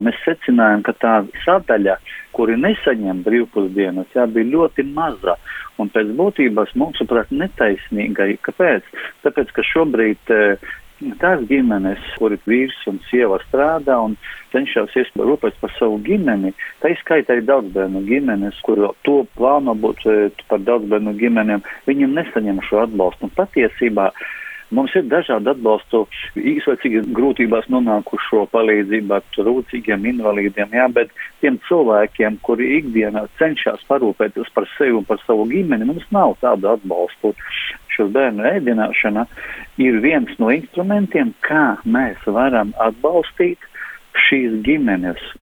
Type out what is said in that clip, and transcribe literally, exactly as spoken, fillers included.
Mēs secinājām, ka tā sadaļa, kuri nesaņem brīvpusdienas, jā, bija ļoti maza. Un pēc būtības, mūsuprāt, netaisnīgai. Kāpēc? Tāpēc, ka šobrīd tās ģimenes, kuri vīrs un sieva strādā un cenšas rūpēties par savu ģimeni, tā izskaitā arī daudzbērnu ģimenes, kuru to plāno būt par daudzbērnu ģimenēm, viņiem nesaņem šo atbalstu. Un patiesībā mums ir dažādi atbalstu īslaicīgi grūtībās nonākušo palīdzību ar trūcīgiem invalīdiem, jā, bet tiem cilvēkiem, kuri ikdienā cenšas parūpēties par sevi un par savu ģimeni, mums nav tādu atbalstu. Šo bērnu ēdināšana ir viens no instrumentiem, kā mēs varam atbalstīt šīs ģimenes.